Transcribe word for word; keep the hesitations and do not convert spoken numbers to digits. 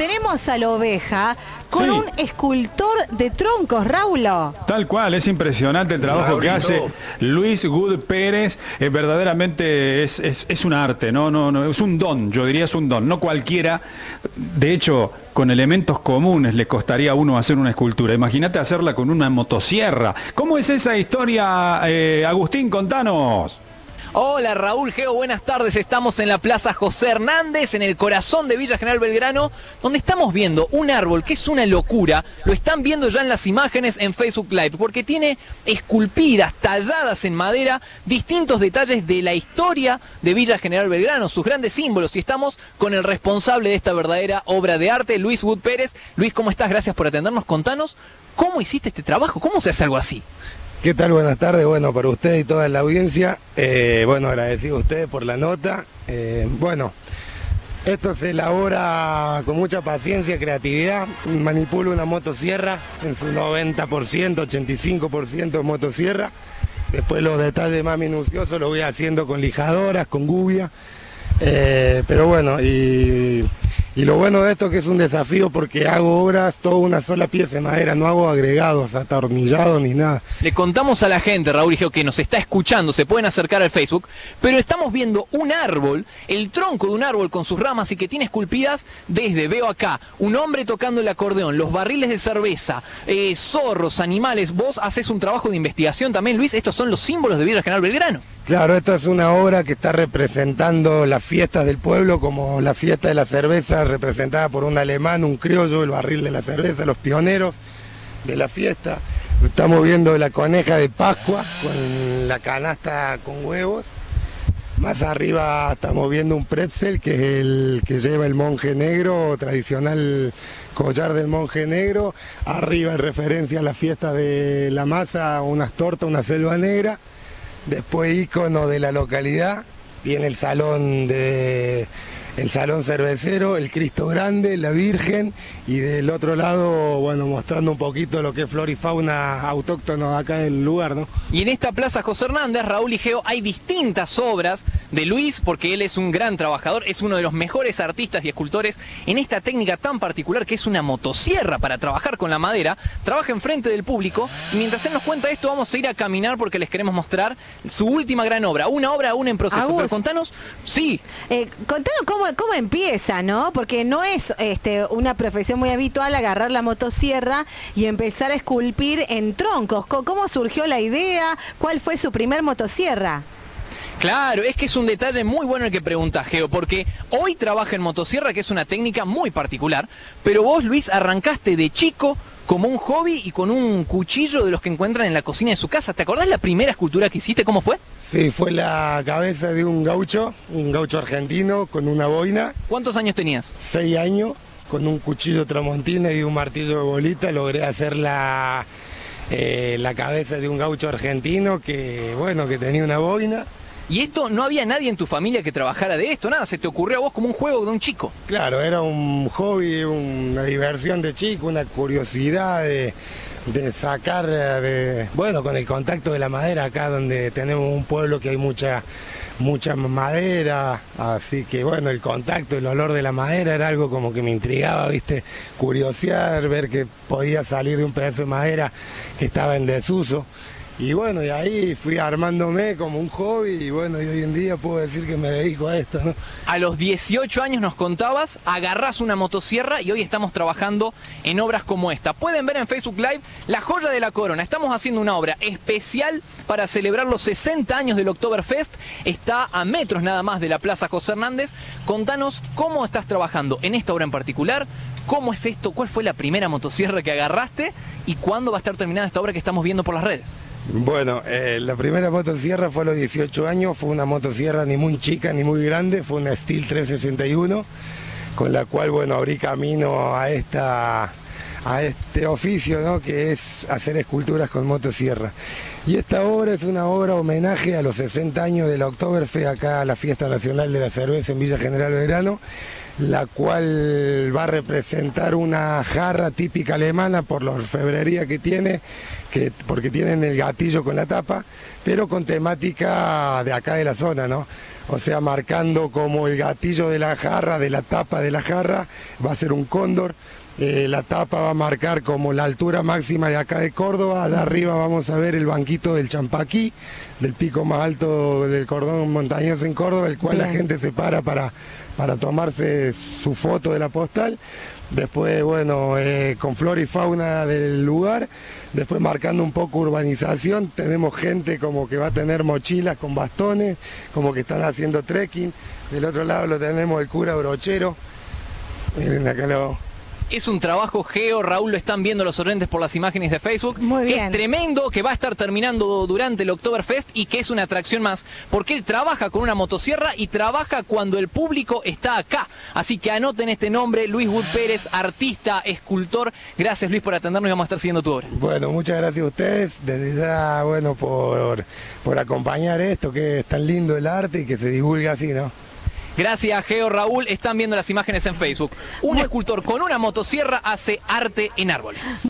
tenemos a la oveja con Sí. un escultor de troncos, Raulo. Tal cual, es impresionante el trabajo Raulito. que hace Luis Good Pérez. Eh, verdaderamente es, es, es un arte, no, no, no, es un don, yo diría es un don. No cualquiera, de hecho, con elementos comunes le costaría a uno hacer una escultura. Imagínate hacerla con una motosierra. ¿Cómo es esa historia, eh, Agustín? Contanos. Hola Raúl, Geo, buenas tardes. Estamos en la Plaza José Hernández, en el corazón de Villa General Belgrano, donde estamos viendo un árbol que es una locura. Lo están viendo ya en las imágenes en Facebook Live, porque tiene esculpidas, talladas en madera, distintos detalles de la historia de Villa General Belgrano, sus grandes símbolos. Y estamos con el responsable de esta verdadera obra de arte, Luis Good Pérez. Luis, ¿cómo estás? Gracias por atendernos. Contanos, ¿cómo hiciste este trabajo? ¿Cómo se hace algo así? ¿Qué tal? Buenas tardes. Bueno, para usted y toda la audiencia, eh, bueno, agradecido a ustedes por la nota. Eh, bueno, esto se elabora con mucha paciencia y creatividad. Manipulo una motosierra en su noventa por ciento, ochenta y cinco por ciento motosierra. Después los detalles más minuciosos los voy haciendo con lijadoras, con gubia. Eh, pero bueno, y... Y lo bueno de esto es que es un desafío porque hago obras, toda una sola pieza de madera, no hago agregados, atornillados ni nada. Le contamos a la gente, Raúl y Geo, que nos está escuchando, se pueden acercar al Facebook, pero estamos viendo un árbol, el tronco de un árbol con sus ramas y que tiene esculpidas desde, veo acá, un hombre tocando el acordeón, los barriles de cerveza, eh, zorros, animales. Vos haces un trabajo de investigación también, Luis, estos son los símbolos de Villa General Belgrano. Claro, esta es una obra que está representando las fiestas del pueblo, como la fiesta de la cerveza representada por un alemán, un criollo, el barril de la cerveza, los pioneros de la fiesta. Estamos viendo la coneja de Pascua con la canasta con huevos. Más arriba estamos viendo un pretzel, que es el que lleva el monje negro, tradicional collar del monje negro. Arriba en referencia a la fiesta de la masa, unas tortas, una selva negra. Después ícono de la localidad, tiene el salón de el salón cervecero, el Cristo Grande, la Virgen, y del otro lado, bueno, mostrando un poquito lo que es flora y fauna autóctono acá en el lugar, ¿no? Y en esta Plaza José Hernández, Raúl y Geo, hay distintas obras de Luis, porque él es un gran trabajador, es uno de los mejores artistas y escultores en esta técnica tan particular que es una motosierra para trabajar con la madera. Trabaja enfrente del público y mientras él nos cuenta esto vamos a ir a caminar porque les queremos mostrar su última gran obra, una obra aún en proceso. Agus. Pero contanos, sí, Eh, contanos cómo, cómo empieza, ¿no? Porque no es este, una profesión muy habitual agarrar la motosierra y empezar a esculpir en troncos. Co- ¿Cómo surgió la idea? ¿Cuál fue su primer motosierra? claro, es que es un detalle muy bueno el que pregunta Geo, porque hoy trabaja en motosierra, que es una técnica muy particular, pero vos, Luis, arrancaste de chico como un hobby y con un cuchillo de los que encuentran en la cocina de su casa. ¿Te acordás la primera escultura que hiciste? ¿Cómo fue? Sí, fue la cabeza de un gaucho, un gaucho argentino con una boina, ¿Cuántos años tenías? seis años, con un cuchillo tramontina y un martillo de bolita, logré hacer la, eh, la cabeza de un gaucho argentino que, bueno, que tenía una boina. Y esto, no había nadie en tu familia que trabajara de esto, nada, se te ocurrió a vos como un juego de un chico. Claro, era un hobby, una diversión de chico, una curiosidad de, de sacar, eh, de, bueno, con el contacto de la madera acá donde tenemos un pueblo que hay mucha, mucha madera, así que bueno, el contacto, el olor de la madera era algo como que me intrigaba, viste, curiosear, ver que podía salir de un pedazo de madera que estaba en desuso. Y bueno, y ahí fui armándome como un hobby y bueno, y hoy en día puedo decir que me dedico a esto, ¿no? A los dieciocho años nos contabas, agarrás una motosierra y hoy estamos trabajando en obras como esta. Pueden ver en Facebook Live La Joya de la Corona. Estamos haciendo una obra especial para celebrar los sesenta años del Oktoberfest. Está a metros nada más de la Plaza José Hernández. Contanos cómo estás trabajando en esta obra en particular. ¿Cómo es esto? ¿Cuál fue la primera motosierra que agarraste? ¿Y cuándo va a estar terminada esta obra que estamos viendo por las redes? Bueno, eh, la primera motosierra fue a los dieciocho años, fue una motosierra ni muy chica ni muy grande, fue una Steel trescientos sesenta y uno, con la cual, bueno, abrí camino a, esta, a este oficio, ¿no? Que es hacer esculturas con motosierra. Y esta obra es una obra homenaje a los sesenta años del Oktoberfest, acá a la Fiesta Nacional de la Cerveza en Villa General Belgrano, la cual va a representar una jarra típica alemana por la orfebrería que tiene, que, porque tienen el gatillo con la tapa, pero con temática de acá de la zona, ¿no? O sea, marcando como el gatillo de la jarra, de la tapa de la jarra, va a ser un cóndor. Eh, la tapa va a marcar como la altura máxima de acá de Córdoba. Allá arriba vamos a ver el banquito del Champaquí, del pico más alto del cordón montañoso en Córdoba, el cual Bien. La gente se para para, para tomarse su foto de la postal. Después, bueno, eh, con flora y fauna del lugar. Después marcando un poco urbanización, tenemos gente como que va a tener mochilas con bastones, como que están haciendo trekking. Del otro lado lo tenemos el cura brochero. Miren acá lo... Es un trabajo, Geo, Raúl, lo están viendo los oyentes por las imágenes de Facebook. Muy bien. Es tremendo, que va a estar terminando durante el Oktoberfest y que es una atracción más, porque él trabaja con una motosierra y trabaja cuando el público está acá. Así que anoten este nombre, Luis Wood Pérez, artista, escultor. Gracias, Luis, por atendernos y vamos a estar siguiendo tu obra. Bueno, muchas gracias a ustedes, desde ya, bueno, por, por acompañar esto, que es tan lindo el arte y que se divulga así, ¿no? Gracias, Geo, Raúl. Están viendo las imágenes en Facebook. Un escultor con una motosierra hace arte en árboles.